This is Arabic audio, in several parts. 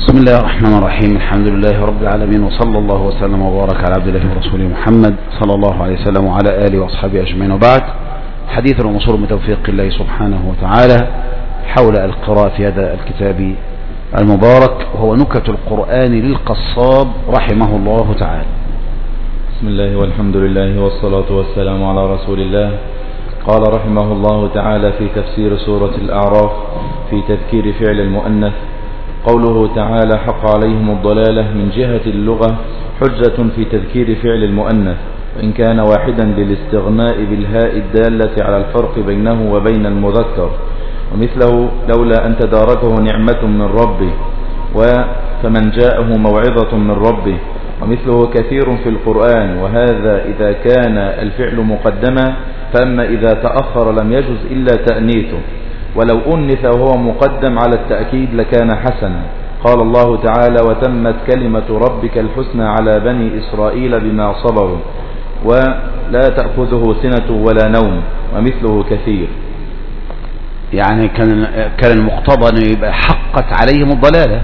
بسم الله الرحمن الرحيم. الحمد لله رب العالمين، وصلى الله وسلم وبارك على عبد الله ورسوله محمد صلى الله عليه وسلم وعلى آله وأصحابه أجمعين، وبعد. حديث ومصور بتوفيق الله سبحانه وتعالى حول القراءة في هذا الكتاب المبارك، وهو نكت القرآن للقصاب رحمه الله تعالى. بسم الله والحمد لله والصلاة والسلام على رسول الله. قال رحمه الله تعالى في تفسير سورة الأعراف في تذكير فعل المؤنث: قوله تعالى حق عليهم الضلالة من جهة اللغة حجة في تذكير فعل المؤنث، وإن كان واحدا للاستغناء بالهاء الدالة على الفرق بينه وبين المذكر، ومثله لولا أن تداركه نعمة من ربه، فمن جاءه موعظة من ربه، ومثله كثير في القرآن. وهذا إذا كان الفعل مقدما، فأما إذا تأخر لم يجز إلا تأنيثه، ولو أنث وهو مقدم على التأكيد لكان حسنا. قال الله تعالى: وتمت كلمة ربك الحسنى على بني إسرائيل بما صبروا ولا تأخذه سنة ولا نوم، ومثله كثير. يعني كان المقتضى أن يبقى حقت عليهم الضلالة،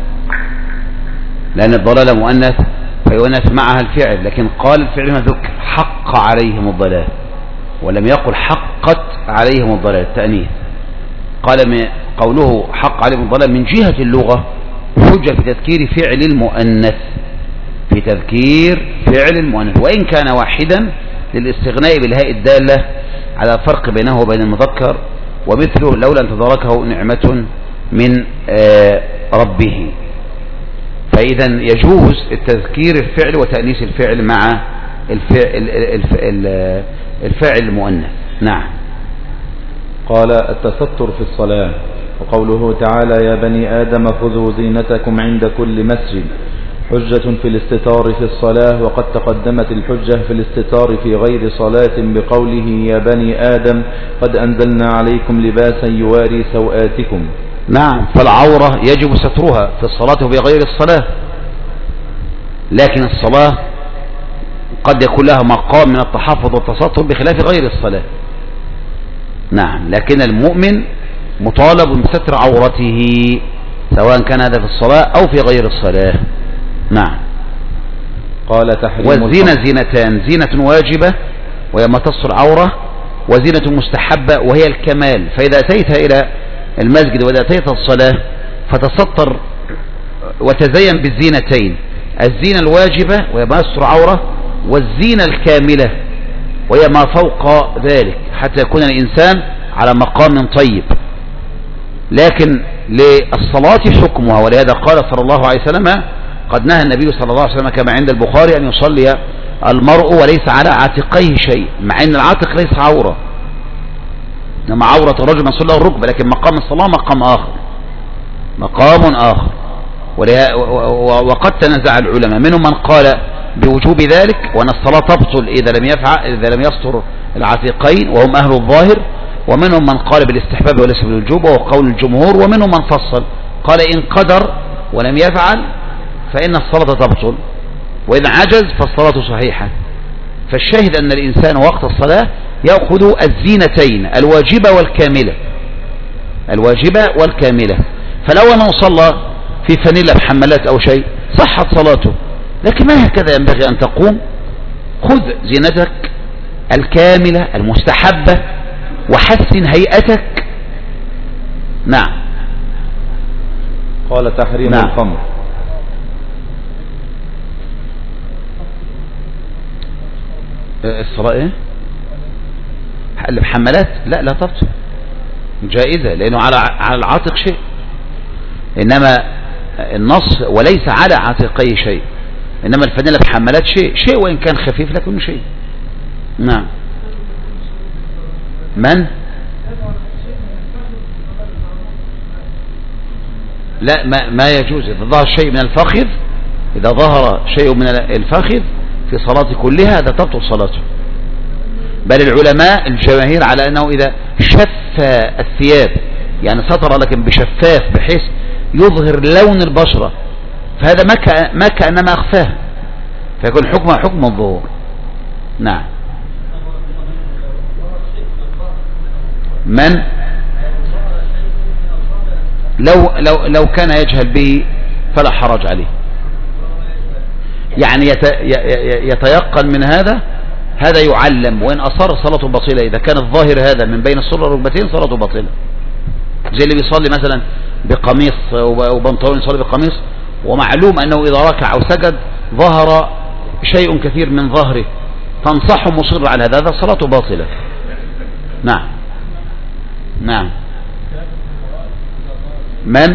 لأن الضلالة مؤنث فيؤنث معها الفعل، لكن قال الفعل ما ذكر حق عليهم الضلالة، ولم يقل حقت عليهم الضلالة التأنيث. قال قوله حق عليهم الضلالة من جهة اللغة حجة في تذكير فعل المؤنث، في تذكير فعل المؤنث، وإن كان واحدا للاستغناء بالهاء الدالة على الفرق بينه وبين المذكر، ومثله لولا أن تداركه نعمة من ربه. فإذا يجوز التذكير الفعل وتأنيث الفعل مع الفعل المؤنث. نعم. قال: التستر في الصلاة. وقوله تعالى: يا بني آدم خذوا زينتكم عند كل مسجد حجة في الاستتار في الصلاة، وقد تقدمت الحجة في الاستتار في غير صلاة بقوله: يا بني آدم قد أنزلنا عليكم لباسا يواري سوآتكم. نعم، فالعورة يجب سترها في الصلاة وفي غير الصلاة، لكن الصلاة قد يكون لها مقام من التحفظ والتستر بخلاف غير الصلاة. نعم، لكن المؤمن مطالب بستر عورته سواء كان هذا في الصلاة أو في غير الصلاة. نعم. قال: تحريم والزينة زينتان: زينة واجبة وهي ما تستر عورة، وزينة مستحبة وهي الكمال. فإذا أتيت إلى المسجد وإذا أتيت الصلاة فتستر وتزين بالزينتين: الزينة الواجبة وهي ما يستر عورة، والزينة الكاملة وهي ما فوق ذلك، حتى يكون الإنسان على مقام طيب. لكن للصلاة حكمها، ولهذا قال صلى الله عليه وسلم: قد نهى النبي صلى الله عليه وسلم كما عند البخاري أن يصلي المرء وليس على عاتقيه شيء، مع أن العاتق ليس عورة، إنما عورة الرجل من صلى الركبة، لكن مقام الصلاة مقام آخر. وقد تنازع العلماء، منهم من قال بوجوب ذلك وأن الصلاة تبطل إذا لم يستر العاتقين وهم أهل الظاهر، ومنهم من قال بالاستحباب وليس بالوجوب وهو قول الجمهور، ومنهم من فصل قال إن قدر ولم يفعل فإن الصلاة تبطل، وإن عجز فالصلاة صحيحة. فالشاهد أن الإنسان وقت الصلاة يأخذ الزينتين الواجبة والكاملة. فلو أنه صلى في فانيلا بحملات أو شيء صحت صلاته، لكن ما هكذا ينبغي أن تقوم. خذ زينتك الكاملة المستحبة وحسن هيئتك. نعم. قال: تحريم الخمر. الصلاة ايه؟ الحملات لا تبطل، جائزة، لأنه على العاتق شيء، إنما النص وليس على عاتقي شيء، إنما الفانيلا بحملات شيء وإن كان خفيف لكنه شيء. نعم. من؟ لا، ما يجوز إذا ظهر شيء من الفخذ، إذا ظهر شيء من الفخذ في صلاة كلها هذا تبطل صلاته. بل العلماء الجماهير على أنه إذا شف الثياب، يعني سطر لكن بشفاف بحيث يظهر لون البشرة، فهذا ما كأنما أخفاه، فيكون حكمه حكم الظهور. نعم. من لو كان يجهل به فلا حرج عليه. يعني يتيقن من هذا يعلم، وإن أصر صلاته باطلة. إذا كان الظاهر هذا من بين السرة والركبتين صلاته باطلة. زي اللي بيصلي مثلا بقميص وبنطلون، يصلي بقميص ومعلوم أنه إذا ركع أو سجد ظهر شيء كثير من ظهره، تنصح مصر على هذا صلاته باطلة. نعم نعم. من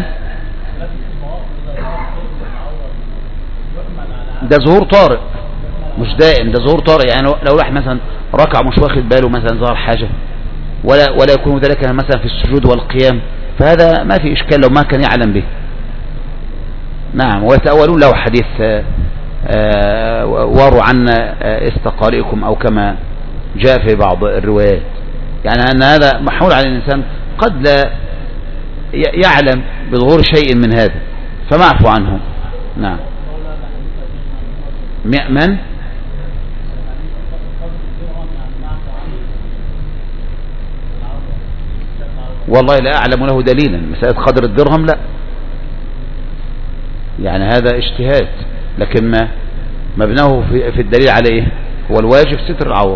ده ظهور طارئ مش دائم، ده ظهور طارئ. يعني لو راح مثلا ركع مش واخد باله مثلا ظهر حاجة، ولا يكون ذلك مثلا في السجود والقيام، فهذا ما في إشكال لو ما كان يعلم به. نعم. ويتأولون له حديث واروا عنا استقارئكم، أو كما جاء في بعض الروايات. يعني أن هذا محمول على الإنسان قد لا يعلم بظهور شيء من هذا فمعفو عنه. نعم. من والله لا أعلم له دليلا. مسألة قدر الدرهم لا، يعني هذا اجتهاد، لكن ما مبناه في الدليل على ايه؟ هو الواجب ستر العورة،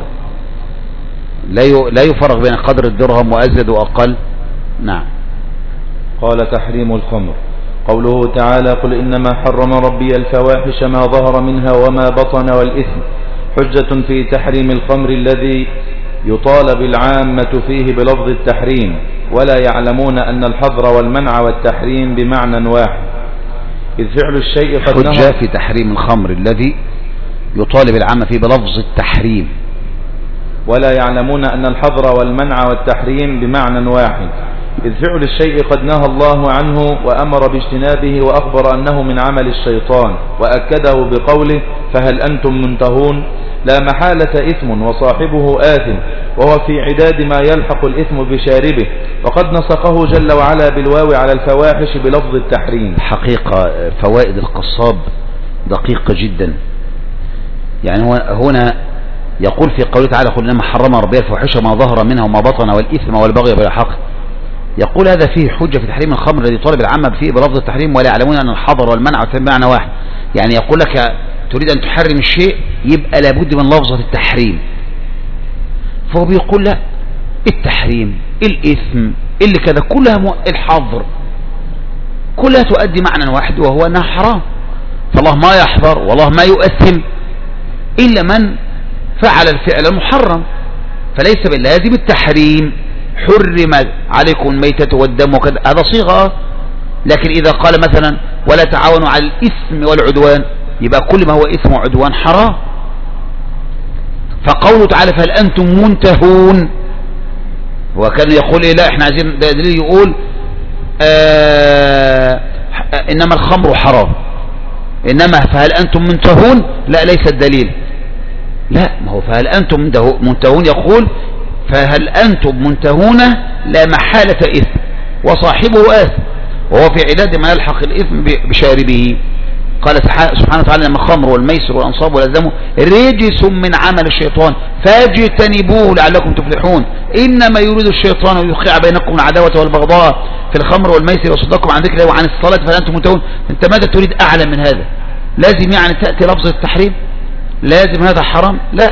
لا يفرق بين قدر الدرهم وأزيد وأقل. نعم. قال تحريم الخمر. قوله تعالى: قل إنما حرم ربي الفواحش ما ظهر منها وما بطن والإثم، حجة في تحريم الخمر الذي يطالب العامة فيه بلفظ التحريم، ولا يعلمون أن الحظر والمنع والتحريم بمعنى واحد، إذ فعل الشيء قد نهى. حجة في تحريم الخمر الذي يطالب العامة فيه بلفظ التحريم، ولا يعلمون أن الحظر والمنع والتحريم بمعنى واحد، إذ فعل الشيء قد نهى الله عنه وأمر باجتنابه وأخبر أنه من عمل الشيطان، وأكده بقوله: فهل أنتم منتهون؟ لا محالة إثم وصاحبه آثم، وهو في عداد ما يلحق الإثم بشاربه، وقد نسقه جل وعلا بالواو على الفواحش بلفظ التحريم. حقيقة فوائد القصاب دقيقة جدا. يعني هنا يقول في قوله تعالى: قل إنما حرم ربي الفواحش ما ظهر منها وما بطن والإثم والبغي بغير حق. يقول هذا فيه حجة في تحريم الخمر الذي طالب العامة فيه بلفظ التحريم، ولا يعلمون أن الحظر والمنع بمعنى واحد. يعني يقول لك تريد أن تحرم الشيء يبقى لابد من لفظة التحريم، فهو بيقول لا، التحريم الإثم اللي كذا كلها الحظر كلها تؤدي معنى واحد، وهو أنها حرام. فالله ما يحظر والله ما يؤثم إلا من فعل الفعل المحرم، فليس باللازم التحريم. حرم عليكم الميتة والدم وكذا، هذا صيغة. لكن إذا قال مثلا: ولا تعاونوا على الإثم والعدوان، يبقى كل ما هو إثم وعدوان حرام. فقوله تعالى: فهل أنتم منتهون، هو كان يقول إيه؟ لا، احنا عايزين دليل يقول إنما الخمر حرام، إنما فهل أنتم منتهون لا، ليس الدليل. لا، ما هو فهل أنتم منتهون يقول فهل أنتم منتهون لا محالة إثم وصاحبه آثم، وهو في عداد ما يلحق الإثم بشاربه. قال سبحانه وتعالى: إنما الخمر والميسر والأنصاب والأزلام رجس من عمل الشيطان فاجتنبوه لعلكم تفلحون، إنما يريد الشيطان أن يوقع بينكم العداوة والبغضاء في الخمر والميسر ويصدكم عن ذكر الله وعن الصلاة فهل أنتم منتهون. أنت ماذا تريد أعلى من هذا؟ لازم يعني تأتي لفظ التحريم؟ لازم هذا حرام؟ لا،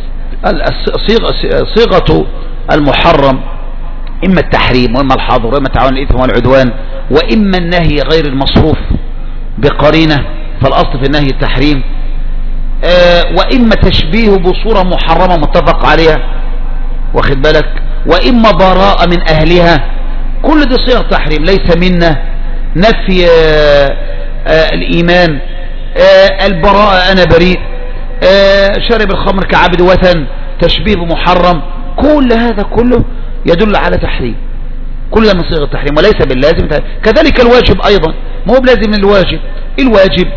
صيغة المحرم إما التحريم وإما الحظر وإما التعاون الإثم والعدوان وإما النهي غير المصروف بقرينة، فالأصل في النهي التحريم، وإما تشبيه بصورة محرمة متفق عليها، واخد بالك، وإما براءة من أهلها. كل دي صيغ تحريم. ليس منا نفي الإيمان، البراءة أنا بريء، شرب الخمر كعبد وثن، تشبيه بمحرم، كل هذا كله يدل على تحريم، كل من صيغ التحريم وليس باللازم. كذلك الواجب أيضا، ما هو بلازم الواجب. الواجب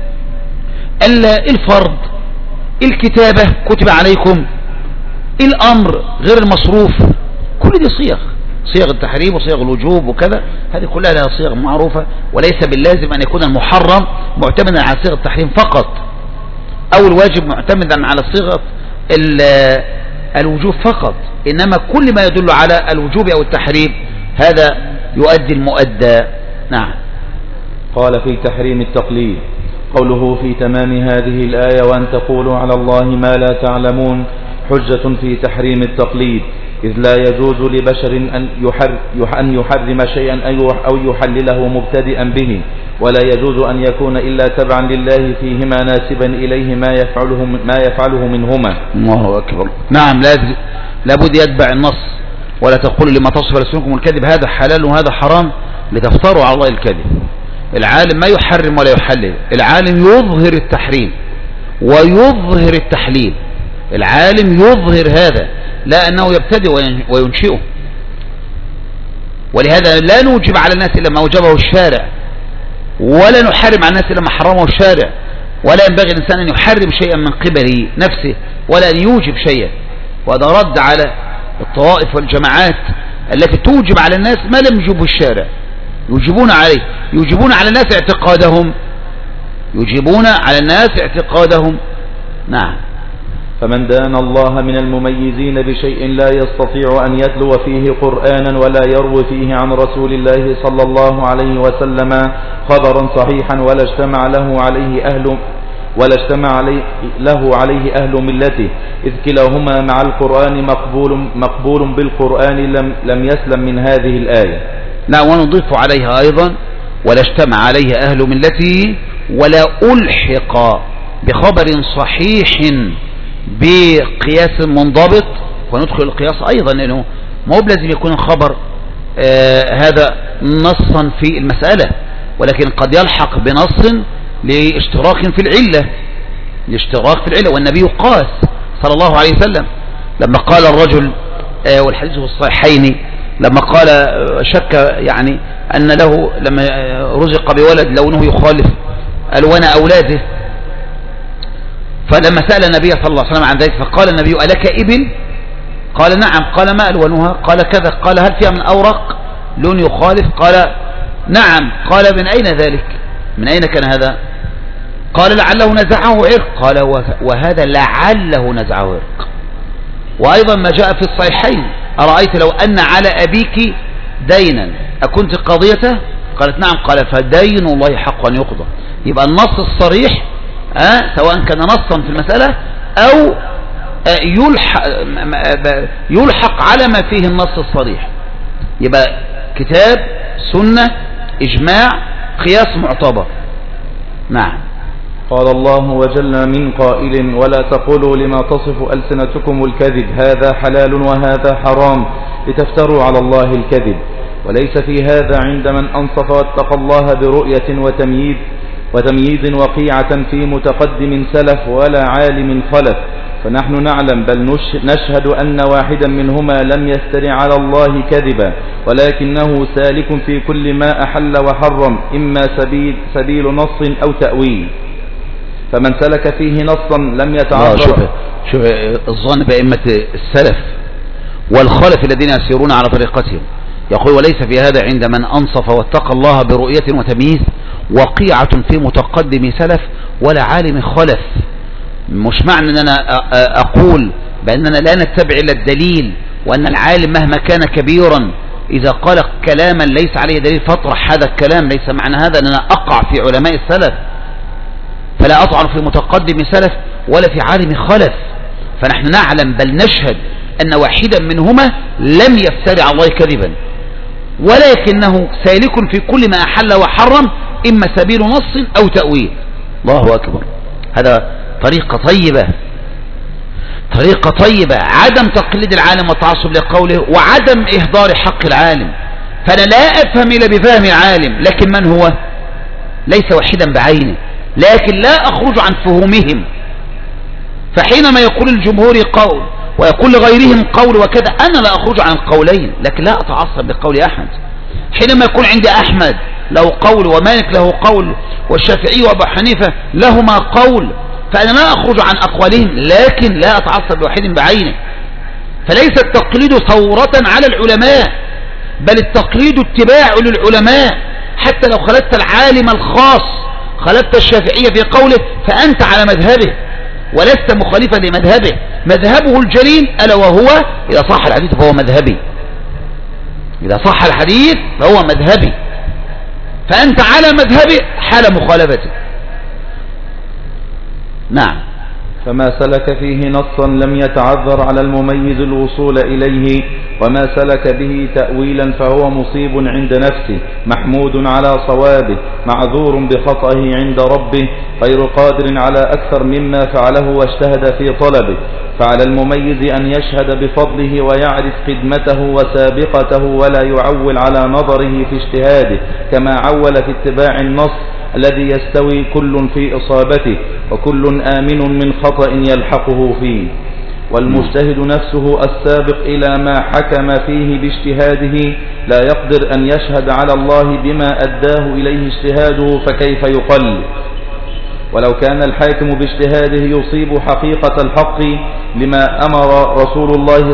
الفرض، الكتابة كتب عليكم، الأمر غير المصروف، كل دي صيغ التحريم وصيغ الوجوب وكذا، هذه كلها لها صيغ معروفة، وليس باللازم أن يكون المحرم معتمدا على صيغ التحريم فقط، أو الواجب معتمدا على صيغة الوجوب فقط، إنما كل ما يدل على الوجوب أو التحريم هذا يؤدي المؤدى. نعم. قال في تحريم التقليد. قوله في تمام هذه الآية وأن تقولوا على الله ما لا تعلمون حجة في تحريم التقليد، إذ لا يجوز لبشر أن يحرم شيئا أو يحلله مبتدئا به، ولا يجوز أن يكون إلا تبعا لله فيهما ناسبا إليه ما يفعله منهما. الله أكبر. نعم، لابد يتبع النص. ولا تقولوا لما تصف ألسنتكم الكذب هذا حلال وهذا حرام لتفتروا على الله الكذب. العالم ما يحرم ولا يحلل، العالم يظهر التحريم ويظهر التحليل. العالم يظهر هذا، لا أنه يبتدئ وينشئه. ولهذا لا نوجب على الناس إلا ما أوجبه الشارع، ولا نحرم على الناس إلا ما حرمه الشارع. ولا ينبغي الإنسان أن يحرم شيئا من قبل نفسه ولا أن يوجب شيئا. وهذا رد على الطوائف والجماعات التي توجب على الناس ما لم يجبه الشارع، يوجبون عليه، يوجبون على الناس اعتقادهم، يوجبون على الناس اعتقادهم. نعم. فمن دان الله من المميزين بشيء لا يستطيع أن يتلو فيه قرآنا ولا يروي فيه عن رسول الله صلى الله عليه وسلم خبرا صحيحا ولا اجتمع له عليه أهل ملته، إذ كلاهما مع القرآن مقبول بالقرآن لم يسلم من هذه الآية. نعم، ونضيف عليها أيضا ولا اجتمع عليه أهل ملته ولا ألحق بخبر صحيح بقياس منضبط. وندخل القياس أيضا لأنه ما هو لازم يكون الخبر هذا نصا في المسألة، ولكن قد يلحق بنص لاشتراك في العلة، والنبي قاس صلى الله عليه وسلم لما قال الرجل والحديث في الصحيحين لما قال شك يعني أن له لما رزق بولد لونه يخالف ألوان أولاده، فلما سأل النبي صلى الله عليه وسلم عن ذلك فقال النبي ألك إبل؟ قال نعم. قال ما ألوانها؟ قال كذا. قال هل فيها من أورق لون يخالف؟ قال نعم. قال من أين ذلك؟ من أين كان هذا؟ قال لعله نزعه عرق. قال وهذا لعله نزعه عرق. وأيضا ما جاء في الصحيحين أرأيت لو أن على أبيك دينا أكنت قاضيته؟ قالت نعم. قال فدين الله حق أن يقضى. يبقى النص الصريح سواء كان نصا في المسألة أو يلحق على ما فيه النص الصريح، يبقى كتاب سنة إجماع قياس معتبر. نعم. قال الله وجل من قائل ولا تقولوا لما تصف ألسنتكم الكذب هذا حلال وهذا حرام لتفتروا على الله الكذب، وليس في هذا عند من أنصف واتقى الله برؤية وتمييز وقيعة في متقدم سلف ولا عالم خلف، فنحن نعلم بل نشهد أن واحدا منهما لم يفتر على الله كذبا، ولكنه سالك في كل ما أحل وحرم، إما سبيل نص أو تأويل، فمن سلك فيه نصا لم يتعرض. شوف الظن بأئمة السلف والخلف الذين يسيرون على طريقتهم، يقول وليس في هذا عند من أنصف واتقى الله برؤية وتمييز وقيعة في متقدم سلف ولا عالم خلف. مش معنى أن أنا أقول بأننا لا نتبع إلا الدليل، وأن العالم مهما كان كبيرا إذا قال كلاما ليس عليه دليل فاطرح هذا الكلام، ليس معنى هذا أن أنا أقع في علماء السلف، فلا أطعن في متقدم سلف ولا في عالم خلف. فنحن نعلم بل نشهد أن واحدا منهما لم يفتري على الله كذبا، ولكنه سالك في كل ما أحل وحرم، إما سبيل نص أو تأويل. الله أكبر. هذا طريقة طيبة، عدم تقليد العالم والتعصب لقوله وعدم إهدار حق العالم. فأنا لا أفهم إلا بفهم العالم، لكن من هو؟ ليس واحدا بعينه، لكن لا أخرج عن فهومهم. فحينما يقول الجمهور قول ويقول لغيرهم قول وكذا، أنا لا أخرج عن القولين، لكن لا أتعصب لقول أحد. حينما يكون عندي أحمد له قول ومالك له قول والشافعي وأبو حنيفة لهما قول، فأنا لا أخرج عن أقوالهم، لكن لا أتعصب لواحد بعينه. فليس التقليد ثورة على العلماء، بل التقليد اتباع للعلماء. حتى لو خلدت العالم الخاص، خلدت الشافعية في قوله، فأنت على مذهبه ولست مخالفا لمذهبه. مذهبه الجليل ألا وهو إذا صح الحديث فهو مذهبي، إذا صح الحديث فهو مذهبي. فأنت على مذهبه حال مخالفته. نعم. فما سلك فيه نصا لم يتعذر على المميز الوصول إليه، وما سلك به تأويلا فهو مصيب عند نفسه محمود على صوابه معذور بخطئه عند ربه غير قادر على أكثر مما فعله واجتهد في طلبه. فعلى المميز أن يشهد بفضله ويعرف قدمته وسابقته ولا يعول على نظره في اجتهاده كما عول في اتباع النص الذي يستوي كل في إصابته وكل آمن من خطأ يلحقه فيه. والمجتهد نفسه السابق إلى ما حكم فيه باجتهاده لا يقدر أن يشهد على الله بما أداه إليه اجتهاده فكيف يقل. ولو كان الحاكم باجتهاده يصيب حقيقة الحق لما أمر رسول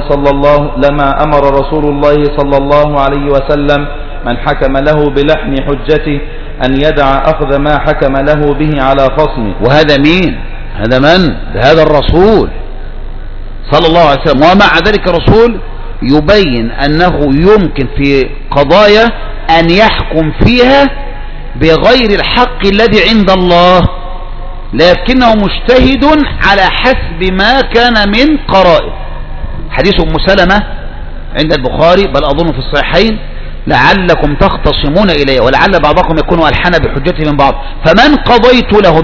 الله صلى الله عليه وسلم من حكم له بلحن حجته أن يدع أخذ ما حكم له به على خصمه. وهذا مين؟ هذا من؟ هذا الرسول صلى الله عليه وسلم. ومع ذلك الرسول يبين أنه يمكن في قضايا أن يحكم فيها بغير الحق الذي عند الله، لكنه مجتهد على حسب ما كان من قرائن. حديث أم سلمة عند البخاري بل أظن في الصحيحين لعلكم تختصمون إلي ولعل بعضكم يكون ألحن بحجته من بعض فمن قضيت له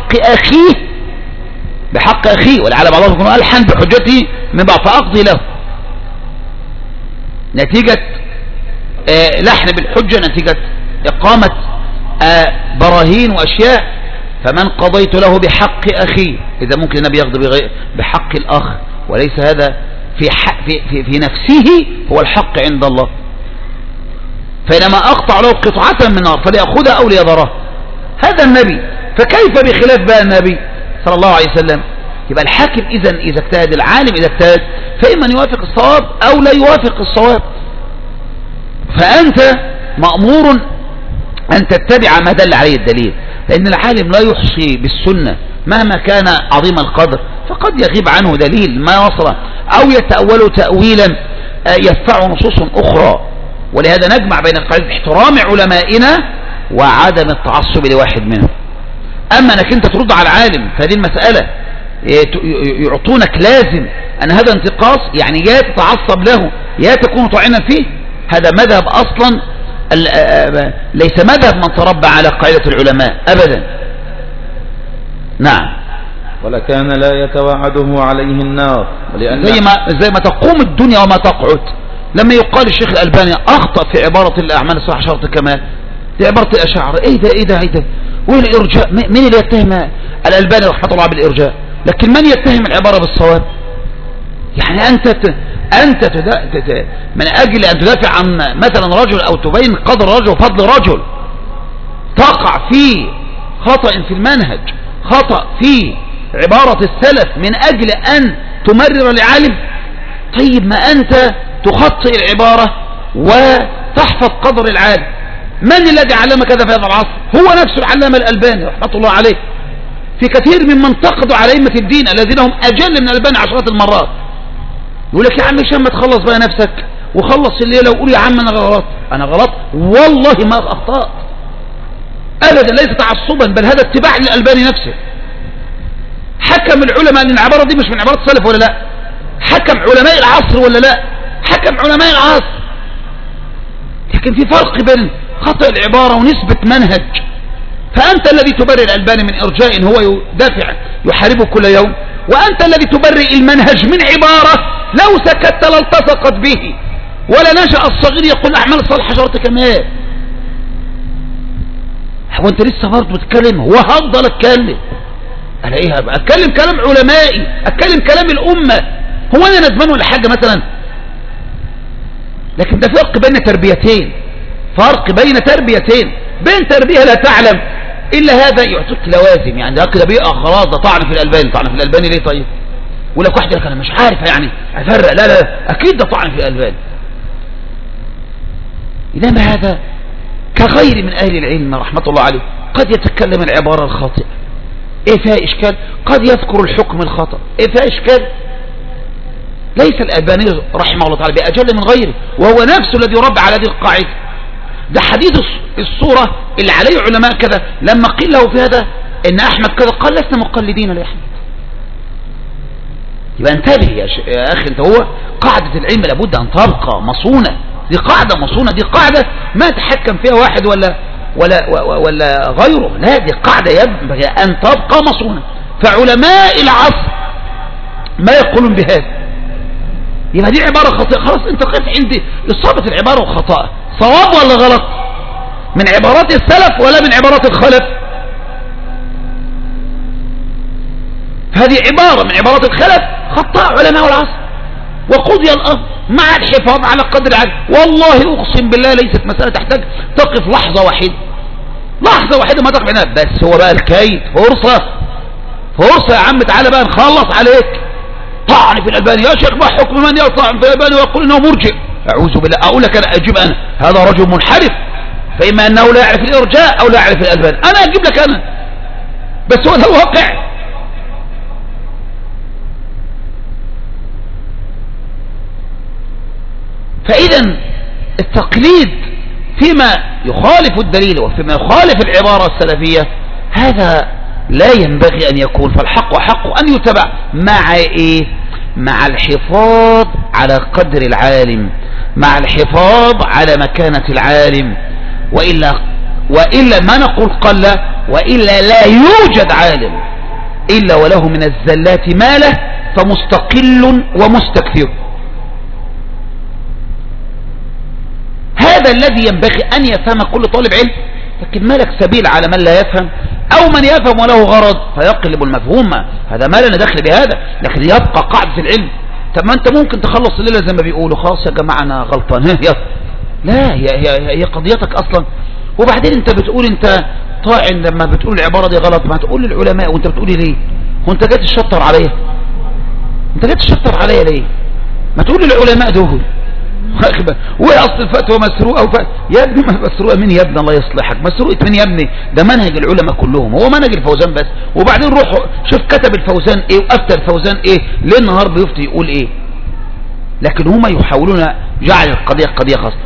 بحق أخيه ولعل بعضكم يكون ألحن بحجته من بعض فأقضي له نتيجة لحن بالحجة، نتيجة إقامة براهين وأشياء. فمن قضيت له بحق أخيه، إذا ممكن النبي يقضي بحق الأخ وليس هذا في نفسه هو الحق عند الله. فإنما أقطع له قطعة من نار فليأخذها أو ليذرها، هذا النبي. فكيف بخلاف بقى النبي صلى الله عليه وسلم؟ يبقى الحاكم إذا اجتهد، العالم إذا اجتهد فإما أن يوافق الصواب أو لا يوافق الصواب. فأنت مأمور أن تتبع ما دل عليه الدليل، لأن العالم لا يحصي بالسنة مهما كان عظيم القدر، فقد يغيب عنه دليل ما وصل أو يتأول تأويلا يدفع نصوص أخرى. ولهذا نجمع بين قاعدة احترام علمائنا وعدم التعصب لواحد منهم. أما أنك أنت ترد على العالم فهذه المسألة يعطونك لازم أن هذا انتقاص، يعني يا تتعصب له يا تكون طاعنا فيه. هذا مذهب أصلا ليس مذهب من تربى على قاعدة العلماء أبدا. نعم. ولكان لا يتوعده عليه النار، زي ما تقوم الدنيا وما تقعد. لما يقال الشيخ الألباني أخطأ في عبارة الأعمال الصالحة شرط الكمال، في عبارة الأشاعرة إيه ده والإرجاء، مين اللي يتهم الألباني رحمة الله بالإرجاء؟ لكن من يتهم العبارة بالصواب؟ يعني أنت من أجل أن تدافع عن مثلا رجل أو تبين قدر رجل وفضل رجل تقع في خطأ في المنهج، خطأ في عبارة السلف من أجل أن تمرر لعالم. طيب ما أنت تخطئ العبارة وتحفظ قدر العالم. من الذي علمك هذا في هذا العصر؟ هو نفسه العلامة الألباني رحمة الله عليه. في كثير ممن تقضوا على أئمة الدين الذين هم أجل من الألباني عشرات المرات يقول لك يا عم هشام ما تخلص بقى نفسك وخلص الليلة وقول يا عم أنا غلط والله ما أخطأت أبدا، ليس تعصبا بل هذا اتباع للألباني نفسه. حكم العلماء أن العبارة دي مش من عبارة السلف ولا لا؟ حكم علماء العصر ولا لا؟ حكم علماء العصر. لكن في فرق بين خطأ العبارة ونسبة منهج. فأنت الذي تبرئ الألباني من إرجاء هو يدافع يحاربه كل يوم، وأنت الذي تبرئ المنهج من عبارة لو سكت لالتصقت به ولا نشأ الصغير يقول أعمال الصالحة شرط كمال. هو أنت لسه برضه بتتكلم؟ وهفضل أتكلم على إيه؟ أتكلم كلام علمائي، أتكلم كلام الأمة. هو أنا ندمان ولا حاجة مثلا؟ لكن ده فرق بين تربيتين، بين تربية لا تعلم إلا هذا يعطيك لوازم، يعني ده كده بيقع خلاص ده طعن في الألباني. طعن في الألباني ليه طيب؟ ولا واحد يقول لك أنا مش عارف يعني أفرق. لا أكيد ده طعن في الألباني. إنما هذا كغير من أهل العلم رحمة الله عليه قد يتكلم العبارة الخاطئة إيه فيها إشكال، قد يذكر الحكم الخطأ إيه فيها إشكال. ليس الألباني رحمه الله تعالى بأجل من غيره، وهو نفسه الذي يربى على هذه القاعدة. ده حديث الصورة اللي عليه علماء كذا. لما قيل له في هذا ان احمد كذا قال لسنا مقلدين لاحمد. يبقى انتبه يا اخي انت، هو قاعدة العلم لابد ان تبقى مصونة. دي قاعدة مصونة، دي قاعدة ما تحكم فيها واحد ولا غيره، لا دي قاعدة ينبغي ان تبقى مصونة. فعلماء العصر ما يقولون بهذا. يبقى دي عبارة خاطئة، خلاص انت قلت عندي اصابة العبارة وخطأ، صواب ولا غلط؟ من عبارات السلف ولا من عبارات الخلف؟ هذه عبارة من عبارات الخلف خطأ علماء العصر، وقضي الأمر مع الحفاظ على قدر العلم. والله أقسم بالله ليست مسألة تحتاج تقف لحظة واحدة، لحظة واحدة ما تقف هنا. بس هو بقى الكيد فرصة يا عم، تعالى بقى نخلص عليك. طعن في الألباني، يا شيخ ما حكم من يطعن في الألباني ويقول إنه مرجئ؟ أعوذ بالله. أقول لك أنا، أجيب أنا، هذا رجل منحرف، فإما أنه لا يعرف الإرجاء أو لا يعرف الألباني. أنا أجيب لك أنا، بس هو ده الواقع. فإذا التقليد فيما يخالف الدليل وفيما يخالف العبارة السلفية هذا لا ينبغي أن يكون. فالحق حق أن يتبع مع إيه؟ مع الحفاظ على قدر العالم، مع الحفاظ على مكانة العالم. وإلا ما نقول قل، وإلا لا يوجد عالم إلا وله من الزلات ما له، فمستقل ومستكثر. هذا الذي ينبغي أن يفهم كل طالب علم. لكن ما لك سبيل على من لا يفهم أو من يفهم وله غرض فيقلب المفهوم، هذا ما لنا دخل بهذا. لكن يبقى قاعدة العلم. طب ما أنت ممكن تخلص الليلة زي ما بيقولوا، خلاص يا جماعة أنا غلطان، لا هي قضيتك أصلا. وبعدين أنت بتقول أنت طاعن لما بتقول العبارة دي غلط، ما تقول للعلماء. وأنت بتقولي ليه؟ وأنت جاي تشطر عليا؟ أنت جاي تشطر عليا ليه؟ ما تقول للعلماء دول. واصل الفتوى مسروقه يا ابني، مسروقه مين يا ابني؟ الله يصلحك، مسروقه مين يا ابني؟ ده منهج العلماء كلهم، هو منهج الفوزان بس. وبعدين روح شوف كتب الفوزان ايه وافتى الفوزان ايه، ليه النهار بيفتي يقول ايه. لكن هم يحاولون جعل القضيه قضيه خاصه.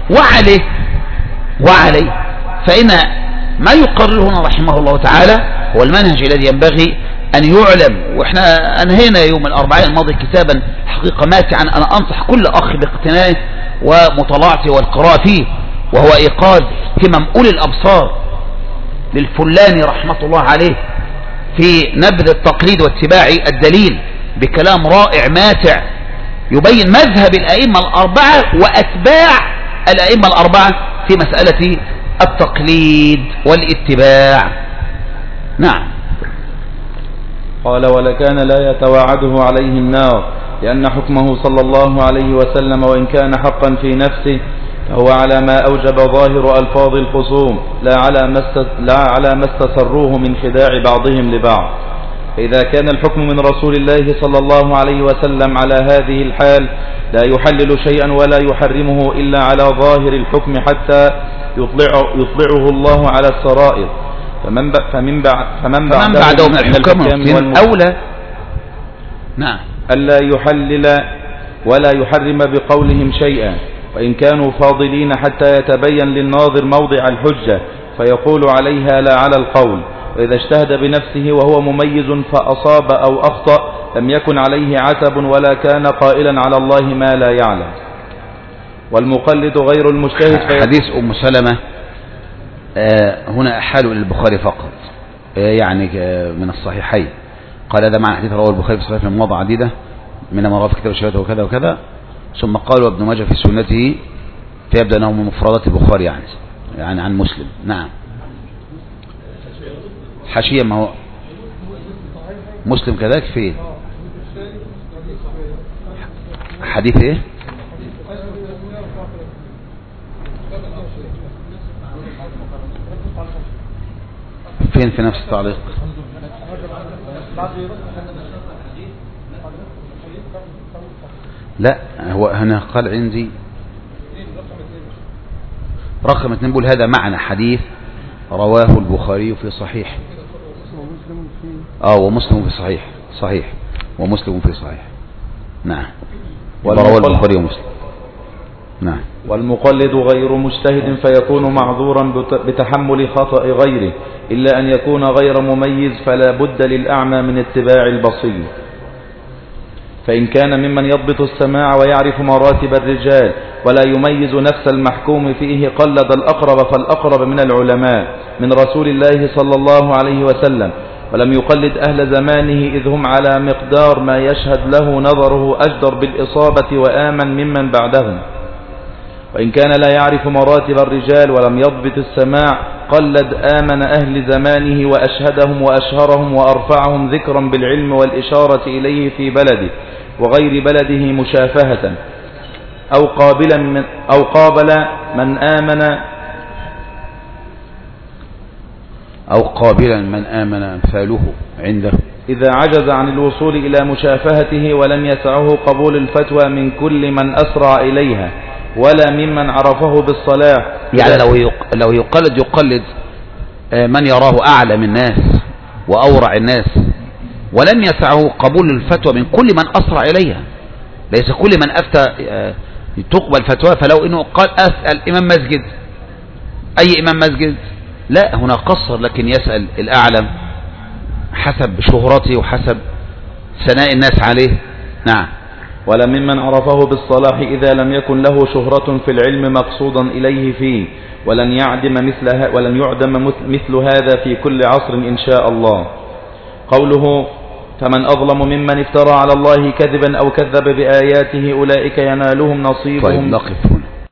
وعليه فإن ما يقرره هنا رحمه الله تعالى هو المنهج الذي ينبغي أن يعلم. وإحنا أنهينا يوم الأربعاء الماضي كتابا حقيقة ماتعا أنا أنصح كل أخ باقتنائه ومطالعته والقراءة فيه، وهو إيقاظ همم أولي الأبصار للفلاني رحمة الله عليه في نبذ التقليد واتباع الدليل، بكلام رائع ماتع يبين مذهب الأئمة الأربعة وأتباع الأئمة الأربعة في مسألة التقليد والاتباع. نعم. قال: ولكان لا يتواعده عليه النار، لأن حكمه صلى الله عليه وسلم وإن كان حقا في نفسه فهو على ما أوجب ظاهر ألفاظ الخصوم، لا على ما استسروه من خداع بعضهم لبعض. فإذا كان الحكم من رسول الله صلى الله عليه وسلم على هذه الحال لا يحلل شيئا ولا يحرمه إلا على ظاهر الحكم حتى يطلعه الله على السرائر، فمن بعده من الحكام أولى نعم ألا يحلل ولا يحرم بقولهم شيئا، وإن كانوا فاضلين حتى يتبين للناظر موضع الحجة فيقول عليها لا على القول. وإذا اجتهد بنفسه وهو مميز فأصاب أو أخطأ لم يكن عليه عتب ولا كان قائلا على الله ما لا يعلم. والمقلد غير المجتهد. حديث أم سلمة هنا أحاله للبخاري فقط، يعني من الصحيحين. قال هذا معنى حديث رواه البخاري في صحيح من مواضع عديدة من مراف كتاب الشهادة وكذا وكذا. ثم قال وابن ماجه في سنته فيبدأ أنه من مفردات البخاري يعني عن مسلم. نعم. حاشية ما هو مسلم كذلك فيه حديث ايه؟ فين في نفس التعليق؟ لا هو هنا قال عندي رقم 2 بقول هذا معنى حديث رواه البخاري في صحيح. ومسلم في صحيح ومسلم في صحيح. نعم. ورواه البخاري ومسلم. نعم. والمقلد غير مجتهد فيكون معذورا بتحمل خطأ غيره، إلا أن يكون غير مميز فلا بد للأعمى من اتباع البصير. فإن كان ممن يضبط السماع ويعرف مراتب الرجال ولا يميز نفس المحكوم فيه قلد الأقرب فالأقرب من العلماء من رسول الله صلى الله عليه وسلم، ولم يقلد أهل زمانه إذ هم على مقدار ما يشهد له نظره أجدر بالإصابة وآمن ممن بعدهم. وإن كان لا يعرف مراتب الرجال ولم يضبط السماع قلد آمن أهل زمانه وأشهدهم وأشهرهم وأرفعهم ذكرا بالعلم والإشارة إليه في بلده وغير بلده مشافهة، أو قابل من آمن أمثاله عنده إذا عجز عن الوصول إلى مشافهته ولم يسعه قبول الفتوى من كل من أسرع إليها ولا ممن عرفه بالصلاح. يعني لو يقلد من يراه أعلم الناس وأورع الناس ولم يسعه قبول الفتوى من كل من أسرع إليها، ليس كل من أفتى تقبل فتوى. فلو إنه قال أسأل إمام مسجد، أي إمام مسجد، لا، هنا قصر، لكن يسأل الأعلم حسب شهرته وحسب ثناء الناس عليه. نعم. ولا ممن عرفه بالصلاح إذا لم يكن له شهرة في العلم مقصودا إليه فيه، ولن يعدم مثل هذا في كل عصر إن شاء الله. قوله فمن أظلم ممن افترى على الله كذبا أو كذب بآياته أولئك ينالهم نصيبهم. طيب نقف